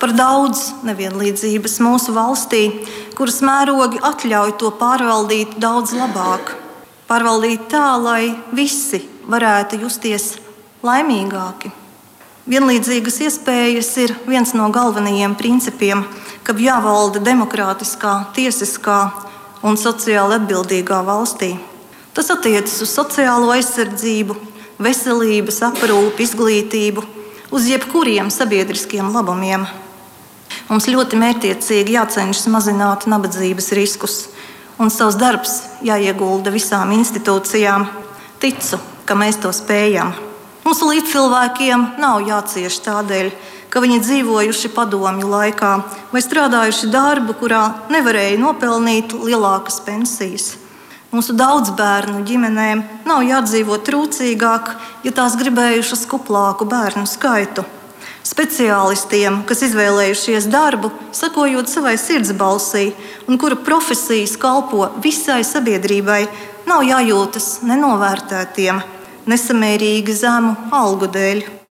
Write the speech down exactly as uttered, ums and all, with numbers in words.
par daudz nevienlīdzības mūsu valstī, kuras mērogi atļauj to pārvaldīt daudz labāk. Pārvaldīt tā, lai visi varētu justies laimīgāki. Vienlīdzīgas iespējas ir viens no galvenajiem principiem, kad jāvalda demokrātiskā, tiesiskā un sociāli atbildīgā valstī. Tas attiecas uz sociālo aizsardzību, veselības aprūpi, izglītību, uz jebkuriem sabiedriskiem labumiem. Mums ļoti mērķtiecīgi jācenšas mazināt nabadzības riskus, un savs darbs jāiegulda visām institūcijām. Ticu, ka mēs to spējam. Mūsu līdzcilvēkiem nav jācieš tādēļ, ka viņi dzīvojuši padomju laikā vai strādājuši darbu, kurā nevarēja nopelnīt lielākas pensijas. Mūsu daudzbērnu ģimenēm nav jādzīvo trūcīgāk, ja tās gribējušas kuplāku bērnu skaitu. Speciālistiem, kas izvēlējušies darbu, sakojot savai sirdsbalsī un kura profesijas kalpo visai sabiedrībai, nav jājūtas nenovērtētiem, nesamērīgi zemu algu dēļ.